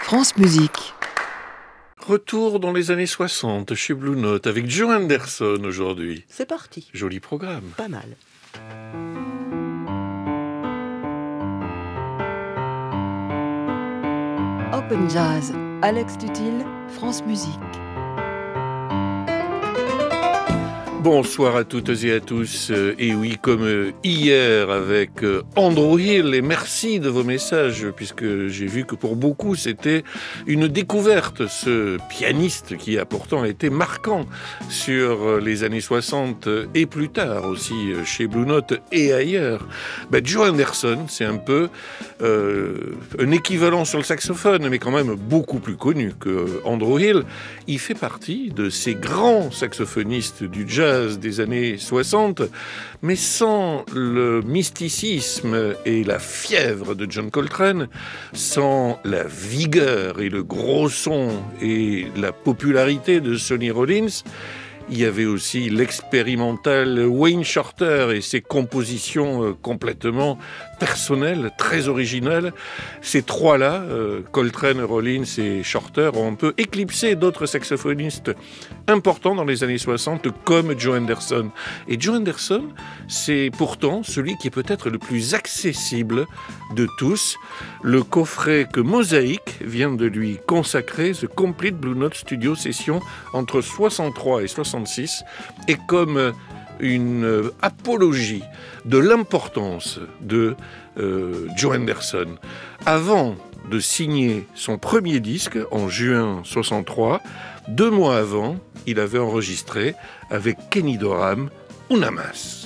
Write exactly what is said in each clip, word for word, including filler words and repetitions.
France Musique. Retour dans les années soixante chez Blue Note avec Joe Henderson aujourd'hui. C'est parti. Joli programme. Pas mal. Open Jazz, Alex Tutil, France Musique. Bonsoir à toutes et à tous. Et oui, comme hier avec Andrew Hill, et merci de vos messages, puisque j'ai vu que pour beaucoup, c'était une découverte, ce pianiste qui a pourtant été marquant sur les années soixante et plus tard aussi chez Blue Note et ailleurs. Ben, Joe Henderson, c'est un peu euh, un équivalent sur le saxophone, mais quand même beaucoup plus connu que Andrew Hill. Il fait partie de ces grands saxophonistes du jazz des années soixante, mais sans le mysticisme et la fièvre de John Coltrane, sans la vigueur et le gros son et la popularité de Sonny Rollins. Il y avait aussi l'expérimental Wayne Shorter et ses compositions complètement personnelles, très originales. Ces trois-là, euh, Coltrane, Rollins et Shorter, ont un peu éclipsé d'autres saxophonistes importants dans les années soixante, comme Joe Henderson. Et Joe Henderson, c'est pourtant celui qui est peut-être le plus accessible de tous. Le coffret que Mosaic vient de lui consacrer, The Complete Blue Note Studio Session, entre soixante-trois et soixante-six, est comme une apologie de l'importance de euh, Joe Henderson. Avant de signer son premier disque en juin soixante-trois, deux mois avant, il avait enregistré avec Kenny Dorham Una Mas.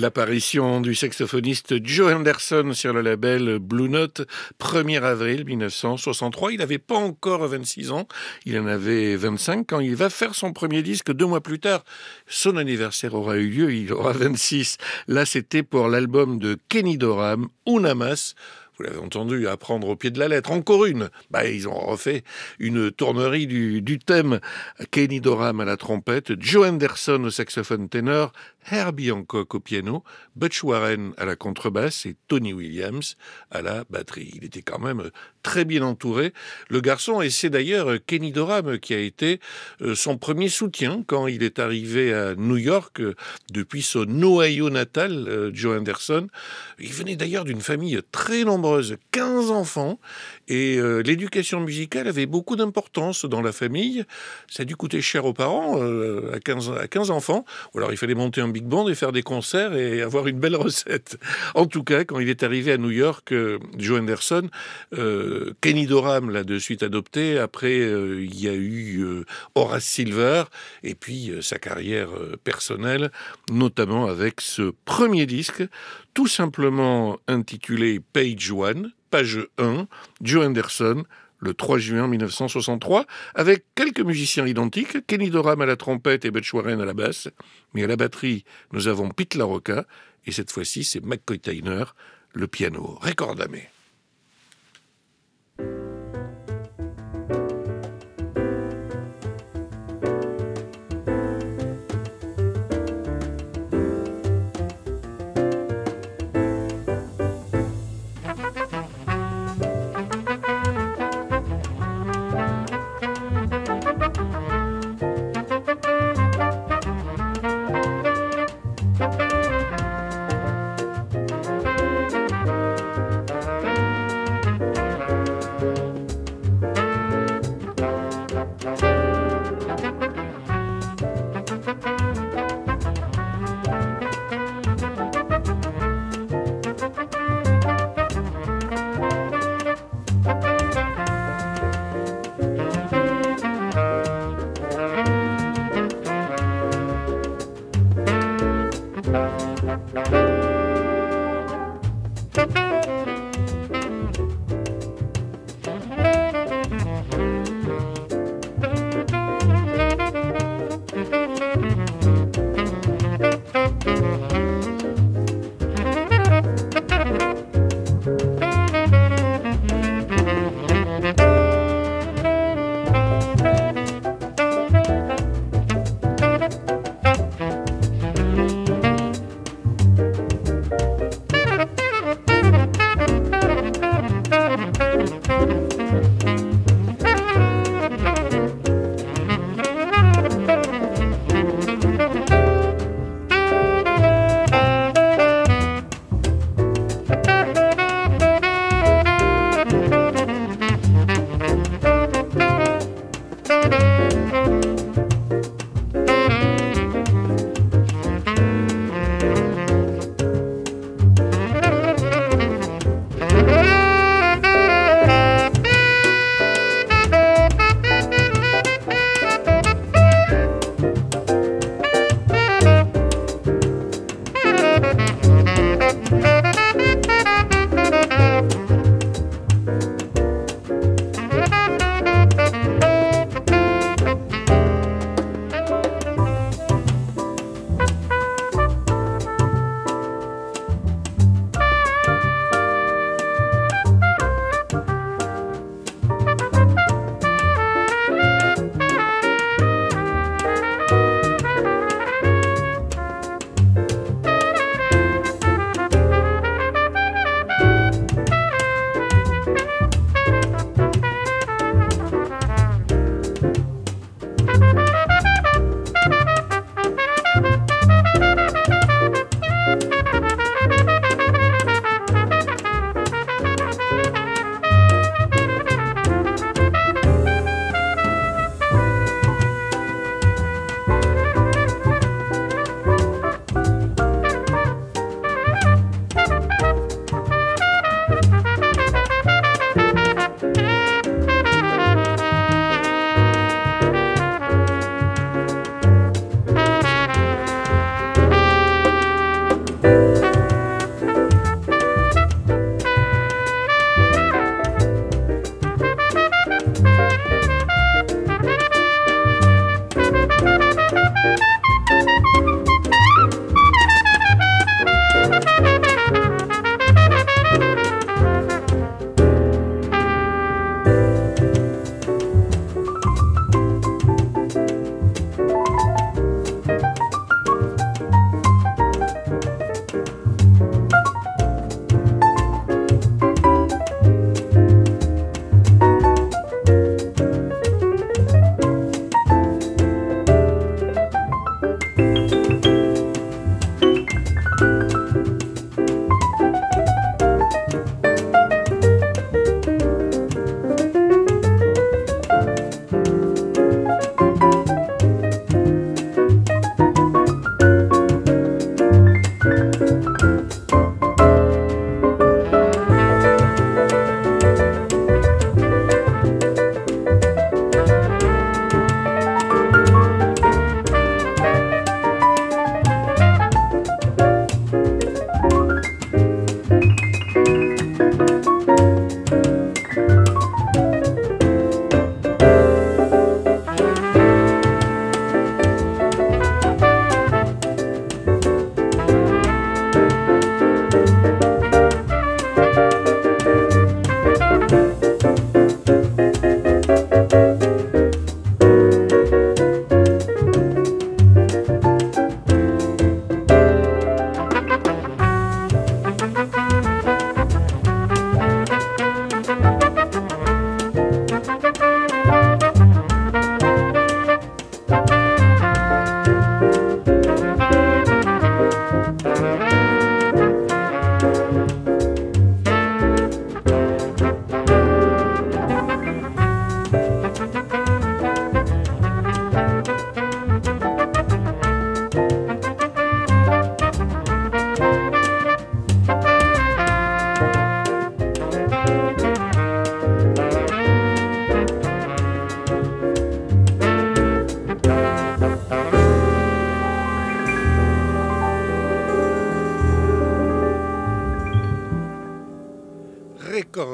L'apparition du saxophoniste Joe Henderson sur le label Blue Note, premier avril mille neuf cent soixante-trois. Il n'avait pas encore vingt-six ans, il en avait vingt-cinq quand il va faire son premier disque deux mois plus tard. Son anniversaire aura eu lieu, il aura vingt-six. Là, c'était pour l'album de Kenny Dorham, Una Mas. Vous l'avez entendu, à prendre au pied de la lettre. Encore une. Bah, ils ont refait une tournerie du, du thème. Kenny Dorham à la trompette, Joe Henderson au saxophone ténor, Herbie Hancock au piano, Butch Warren à la contrebasse et Tony Williams à la batterie. Il était quand même très bien entouré, le garçon, et c'est d'ailleurs Kenny Dorham qui a été son premier soutien quand il est arrivé à New York depuis son Ohio natal, Joe Henderson. Il venait d'ailleurs d'une famille très nombreuse, quinze enfants, et euh, l'éducation musicale avait beaucoup d'importance dans la famille. Ça a dû coûter cher aux parents, euh, à, quinze, à quinze enfants, ou alors il fallait monter un big band et faire des concerts et avoir une belle recette. En tout cas, quand il est arrivé à New York, euh, Joe Henderson, euh, Kenny Dorham l'a de suite adopté. Après, euh, il y a eu euh, Horace Silver, et puis euh, sa carrière euh, personnelle, notamment avec ce premier disque, tout simplement intitulé Page One, page un, Joe Henderson, le trois juin mille neuf cent soixante-trois, avec quelques musiciens identiques, Kenny Dorham à la trompette et Butch Warren à la basse, mais à la batterie, nous avons Pete LaRocca, et cette fois-ci, c'est McCoy Tyner, le piano. Recordame.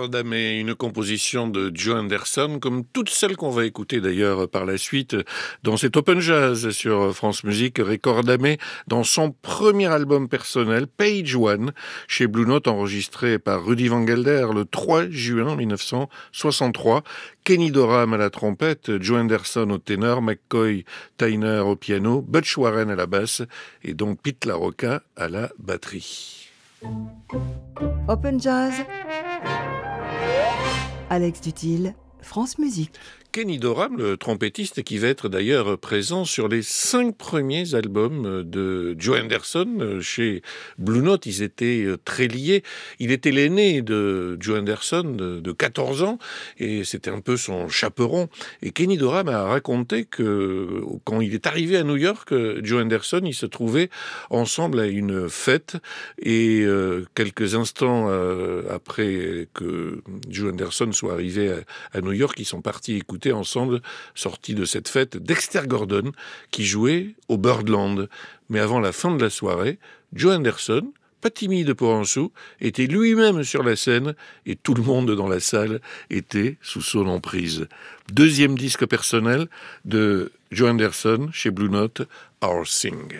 Recordame, une composition de Joe Anderson, comme toutes celles qu'on va écouter d'ailleurs par la suite dans cet Open Jazz sur France Musique. Recordame, dans son premier album personnel, Page One, chez Blue Note, enregistré par Rudy Van Gelder le trois juin mille neuf cent soixante-trois. Kenny Dorham à la trompette, Joe Anderson au ténor, McCoy Tyner au piano, Butch Warren à la basse et donc Pete LaRocca à la batterie. Open Jazz, Alex Dutil, France Musique. Kenny Dorham, le trompettiste, qui va être d'ailleurs présent sur les cinq premiers albums de Joe Anderson chez Blue Note. Ils étaient très liés. Il était l'aîné de Joe Anderson de, de quatorze ans et c'était un peu son chaperon. Et Kenny Dorham a raconté que quand il est arrivé à New York, Joe Anderson, ils se trouvaient ensemble à une fête et euh, quelques instants euh, après que Joe Anderson soit arrivé à, à New York, ils sont partis écouter ensemble, sortis de cette fête, Dexter Gordon, qui jouait au Birdland. Mais avant la fin de la soirée, Joe Anderson, pas timide pour un sou, était lui-même sur la scène et tout le monde dans la salle était sous son emprise. Deuxième disque personnel de Joe Anderson chez Blue Note, Our Thing.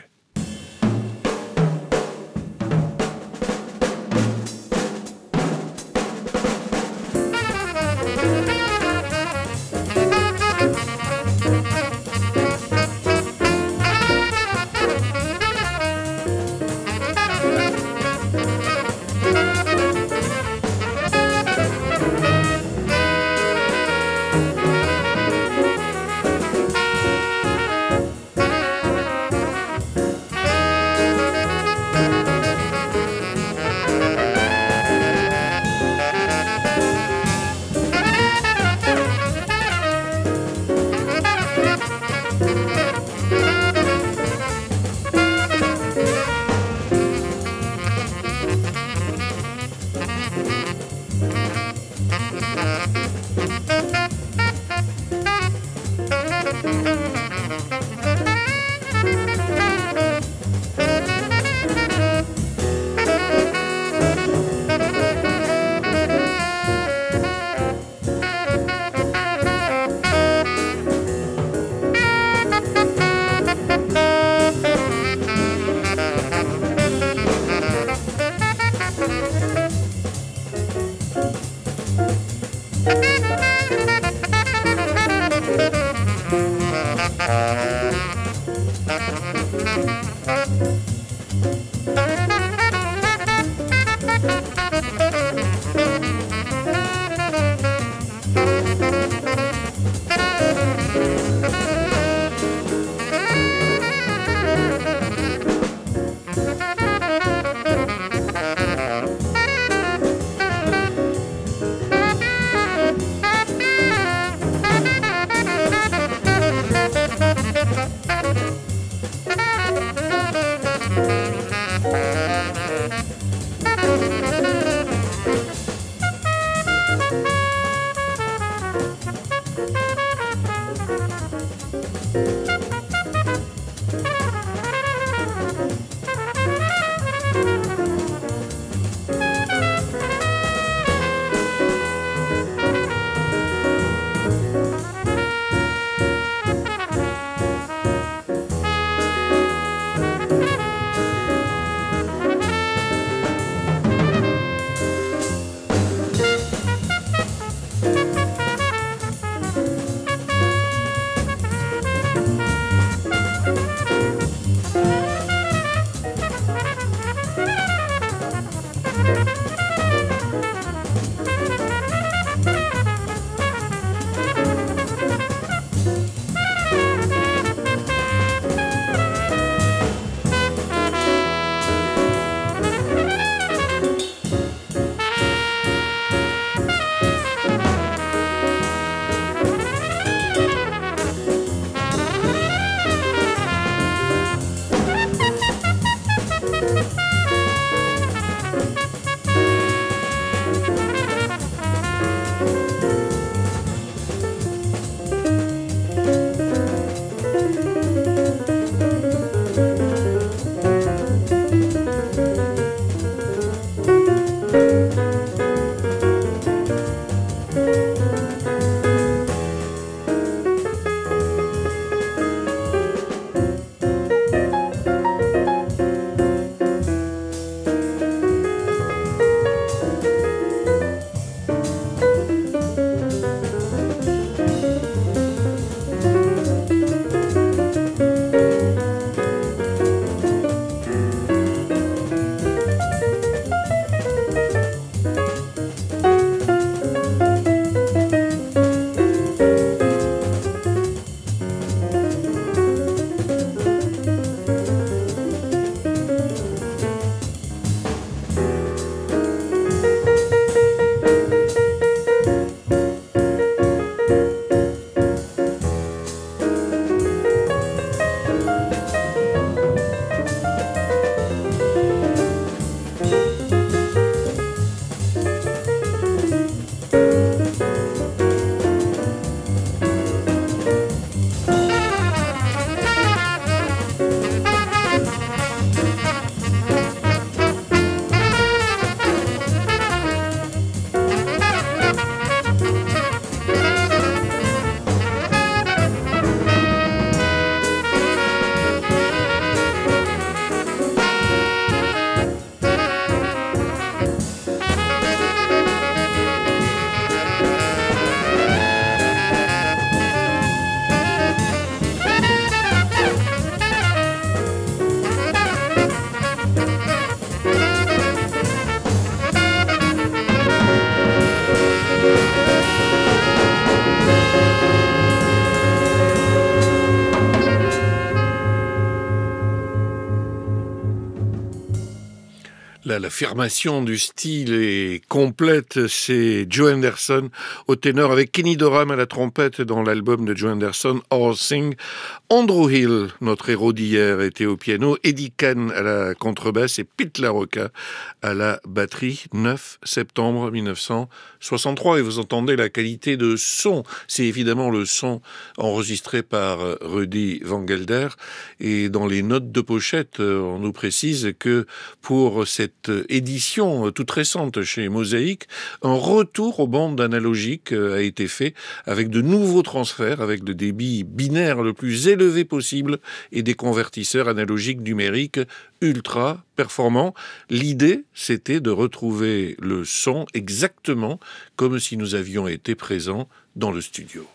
Là, l'affirmation du style est complète, c'est Joe Henderson au ténor avec Kenny Dorham à la trompette dans l'album de Joe Henderson, All Sing. Andrew Hill, notre héros d'hier, était au piano, Eddie Kahn à la contrebasse et Pete LaRocca à la batterie, neuf septembre mille neuf cent soixante-trois. Et vous entendez la qualité de son, c'est évidemment le son enregistré par Rudy Van Gelder. Et dans les notes de pochette, on nous précise que pour cette édition toute récente chez Mosaïque, un retour aux bandes analogiques a été fait avec de nouveaux transferts, avec le débit binaire le plus élevé possible et des convertisseurs analogiques numériques ultra performants. L'idée, c'était de retrouver le son exactement comme si nous avions été présents dans le studio.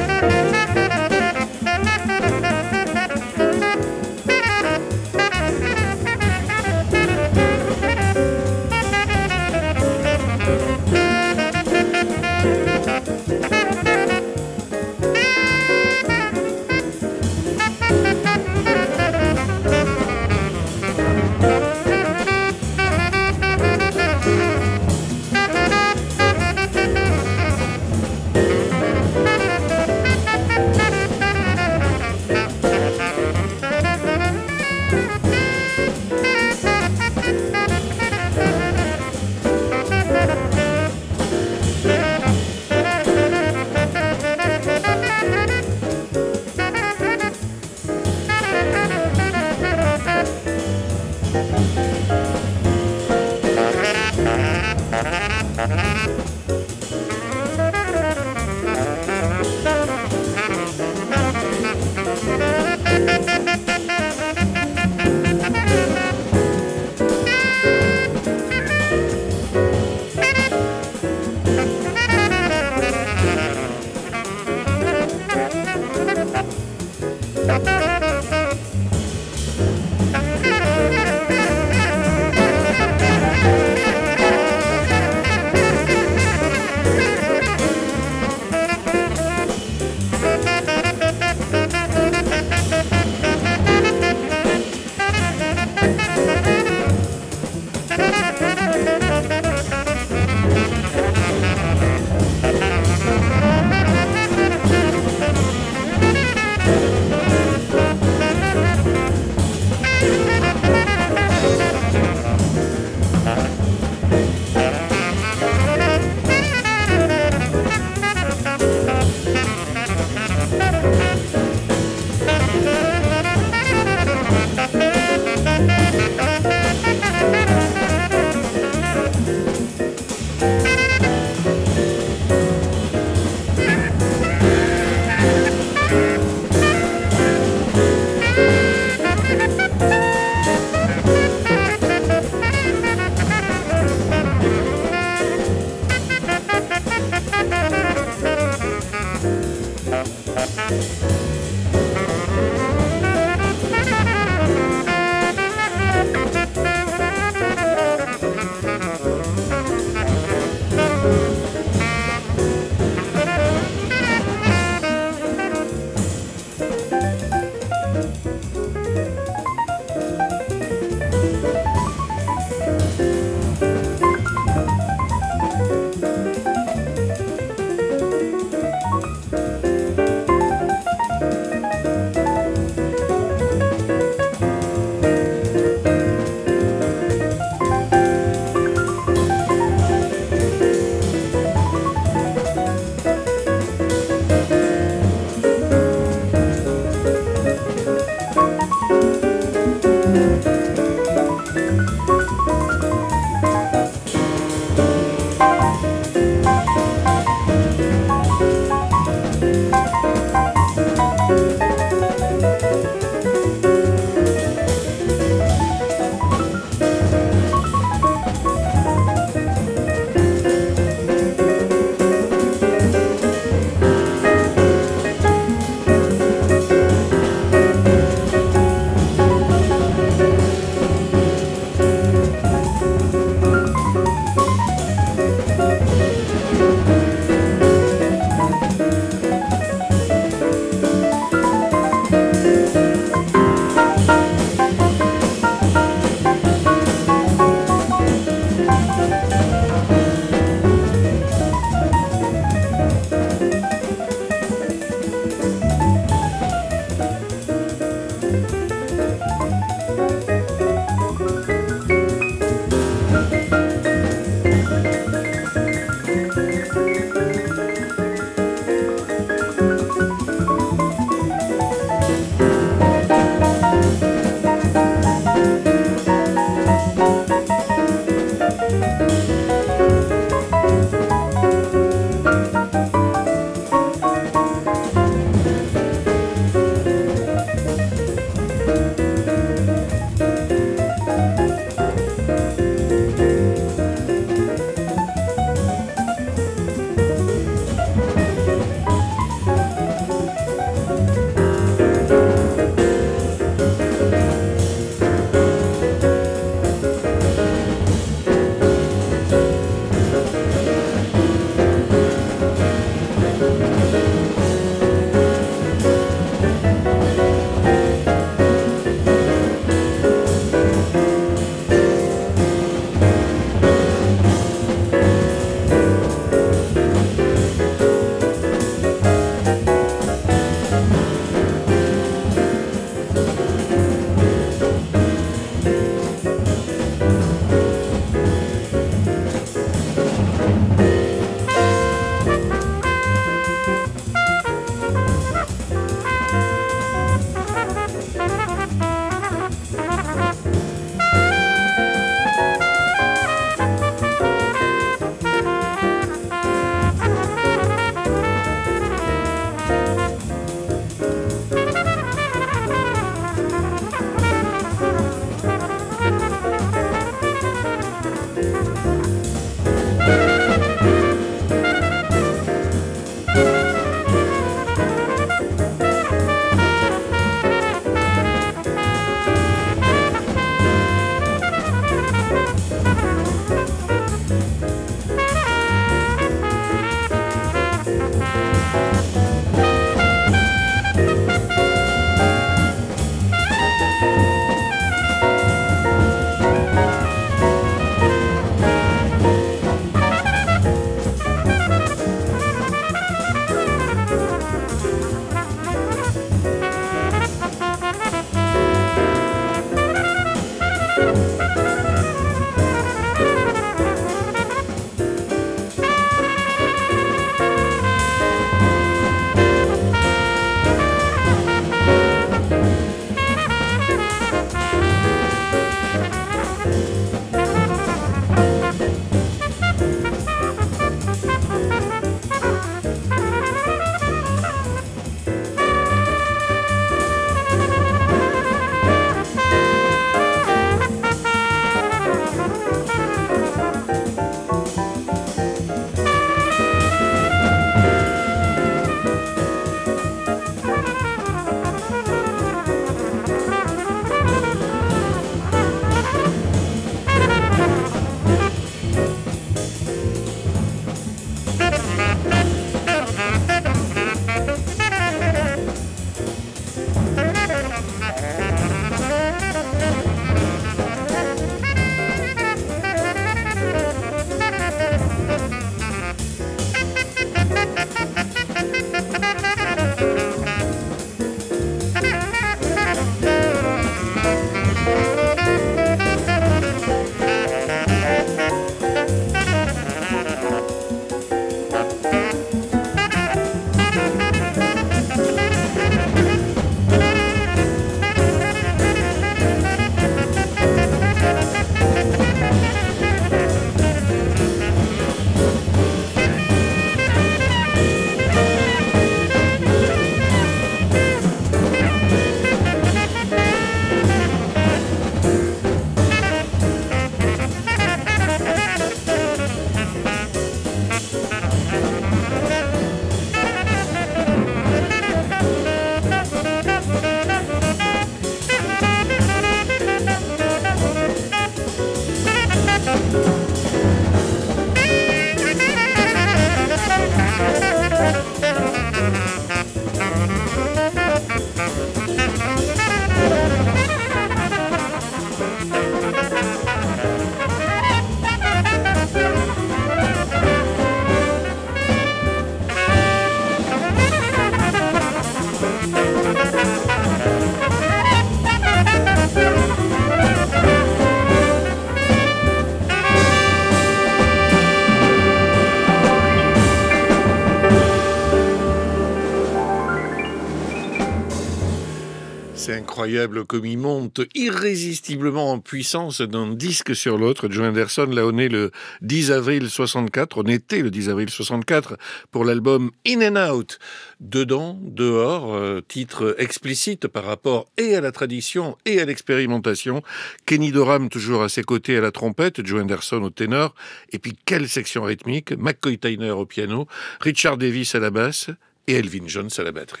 C'est incroyable comme il monte irrésistiblement en puissance d'un disque sur l'autre. Joe Henderson l'a né le dix avril soixante-quatre, on était le dix avril soixante-quatre, pour l'album In and Out. Dedans, dehors, euh, titre explicite par rapport et à la tradition et à l'expérimentation. Kenny Dorham toujours à ses côtés à la trompette, Joe Henderson au ténor, et puis quelle section rythmique, McCoy Tyner au piano, Richard Davis à la basse et Elvin Jones à la batterie.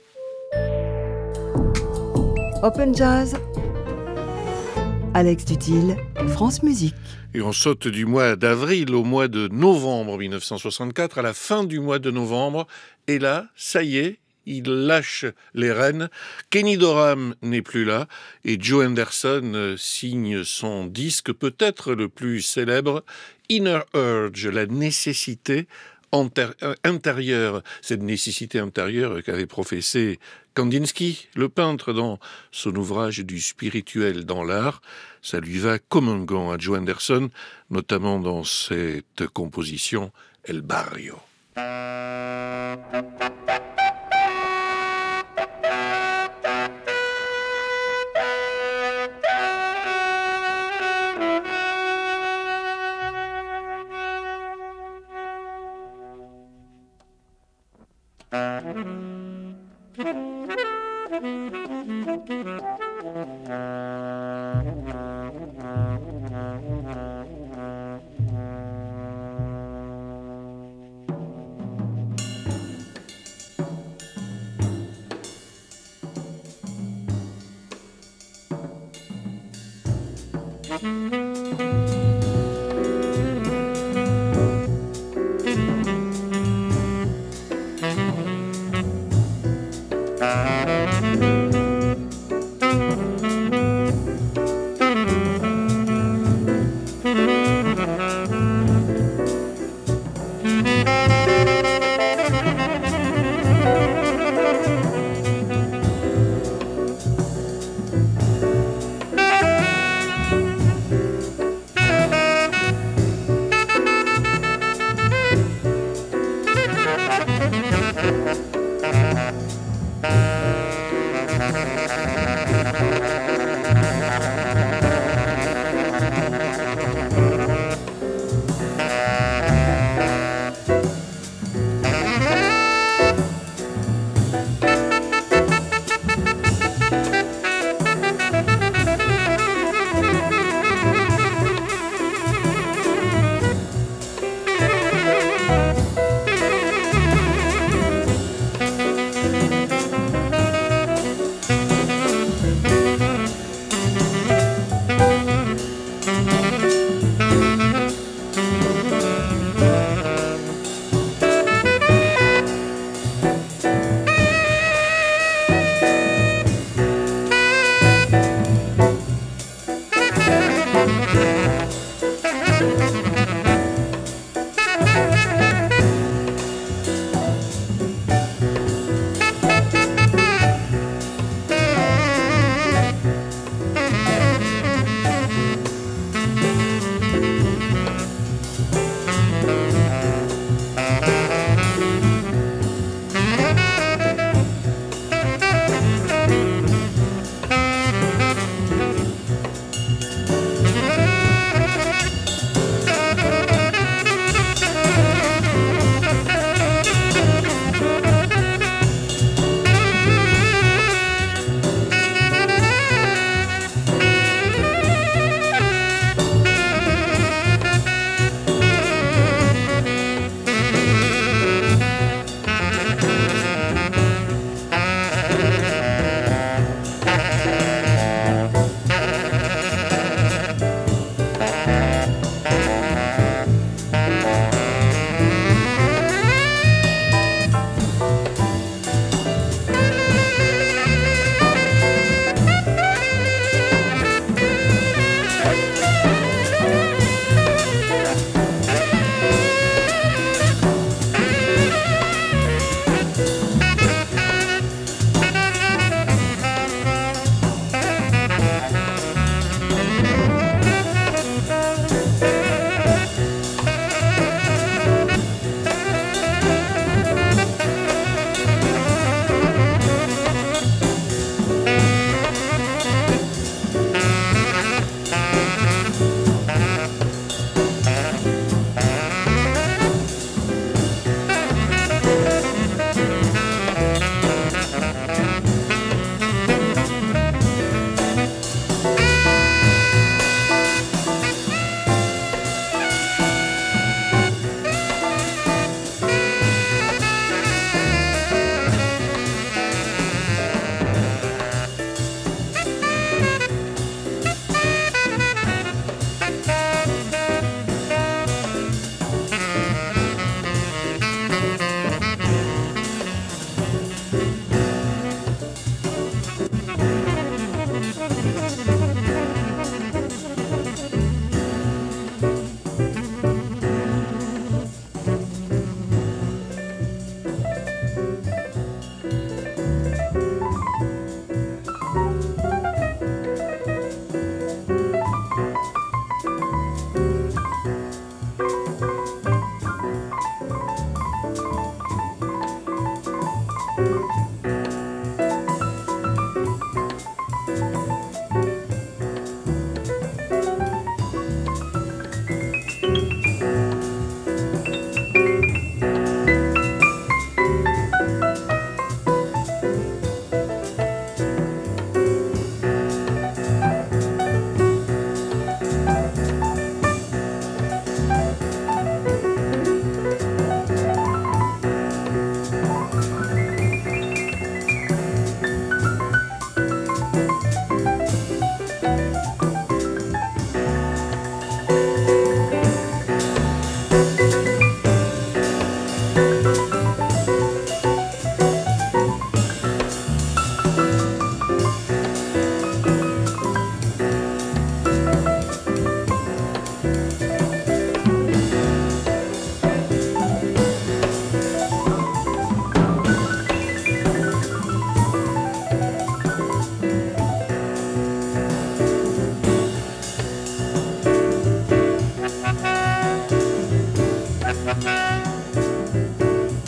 Open Jazz, Alex Dutil, France Musique. Et on saute du mois d'avril au mois de novembre mille neuf cent soixante-quatre, à la fin du mois de novembre. Et là, ça y est, il lâche les rênes. Kenny Dorham n'est plus là. Et Joe Henderson signe son disque peut-être le plus célèbre, Inner Urge, la nécessité intérieure. Cette nécessité intérieure qu'avait professée Kandinsky, le peintre, dans son ouvrage du spirituel dans l'art. Ça lui va comme un gant à Joe Henderson, notamment dans cette composition El Barrio.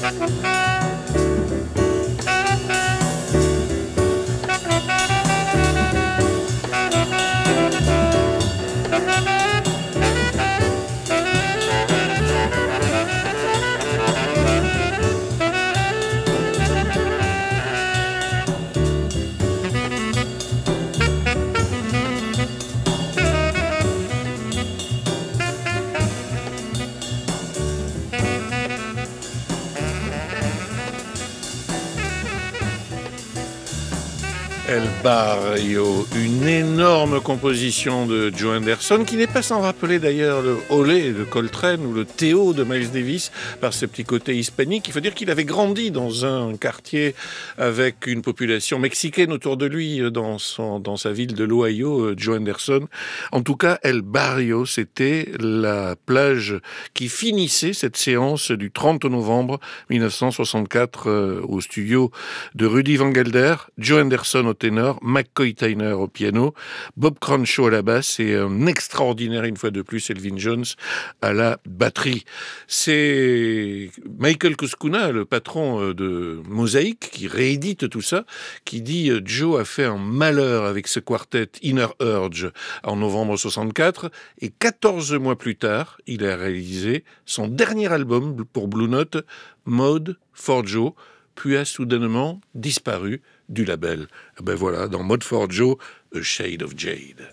El Barrio, une énorme composition de Joe Henderson qui n'est pas sans rappeler d'ailleurs le Olé de Coltrane ou le Théo de Miles Davis par ses petits côtés hispaniques. Il faut dire qu'il avait grandi dans un quartier avec une population mexicaine autour de lui dans, son, dans sa ville de l'Ohio, Joe Henderson. En tout cas, El Barrio, c'était la plage qui finissait cette séance du trente novembre mille neuf cent soixante-quatre euh, au studio de Rudy Van Gelder, Joe Henderson au ténor, McCoy Tyner au piano, Bob Crenshaw à la basse et un extraordinaire, une fois de plus, Elvin Jones à la batterie. C'est Michael Kuskuna, le patron de Mosaïque, qui réédite tout ça, qui dit « Joe a fait un malheur avec ce quartet Inner Urge en novembre soixante-quatre et quatorze mois plus tard, il a réalisé son dernier album pour Blue Note, Mode for Joe, puis a soudainement disparu du label. » Ben voilà, dans Mode for Joe, A Shade of Jade.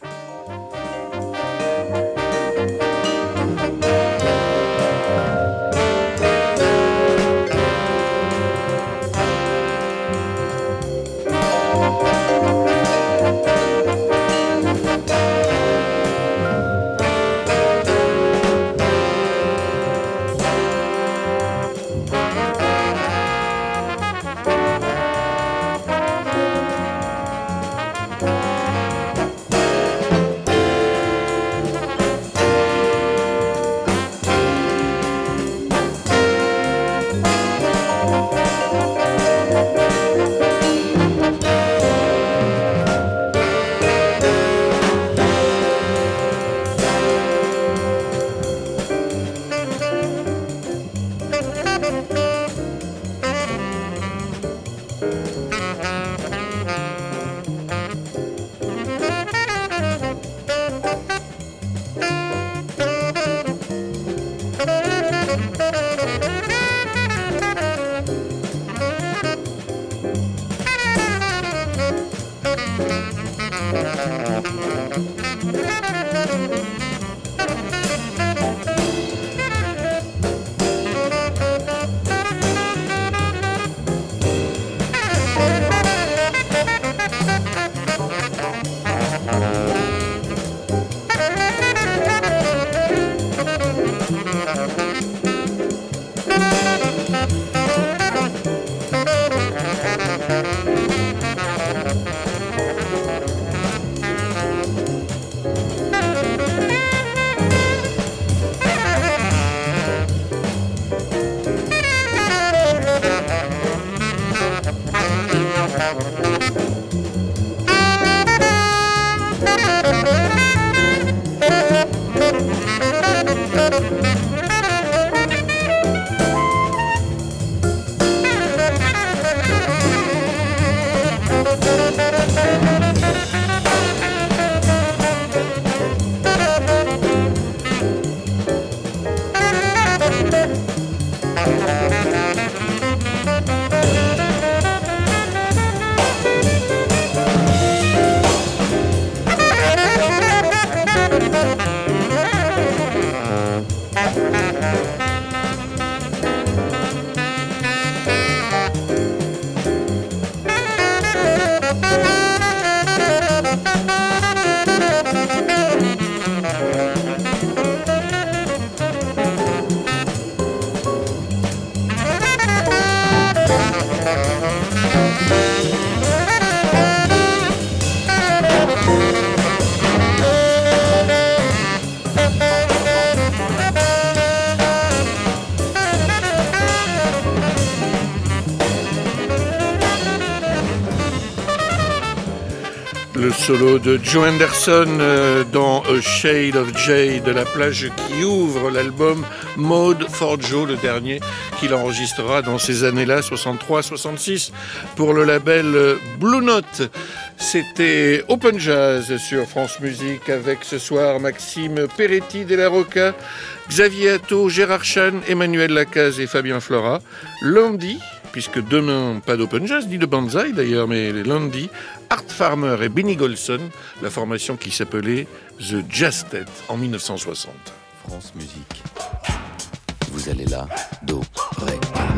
Le solo de Joe Anderson euh, dans A Shade of Jade, la plage qui ouvre l'album Mode for Joe, le dernier qu'il enregistrera dans ces années-là, soixante-trois soixante-six, pour le label Blue Note. C'était Open Jazz sur France Musique avec ce soir Maxime Peretti de la Rocca, Xavier Atto, Gérard Chan, Emmanuel Lacaze et Fabien Flora. Lundi, puisque demain, pas d'Open Jazz, ni de Banzai d'ailleurs, mais lundi, Art Farmer et Benny Golson, la formation qui s'appelait The Jazztet en dix-neuf cent soixante. France Musique. Vous allez là, do, ré.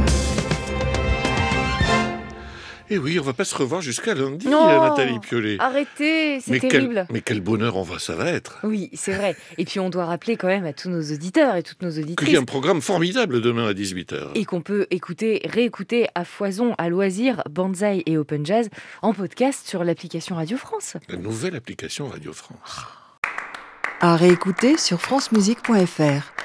Et oui, on va pas se revoir jusqu'à lundi, non, Nathalie Piolet. Arrêtez, c'est mais terrible. Quel, mais quel bonheur on va, ça va être. Oui, c'est vrai. Et puis on doit rappeler quand même à tous nos auditeurs et toutes nos auditrices qu'il y a un programme formidable demain à dix-huit heures. Et qu'on peut écouter, réécouter à foison, à loisir, Banzai et Open Jazz en podcast sur l'application Radio France. La nouvelle application Radio France. À réécouter sur francemusique point f r.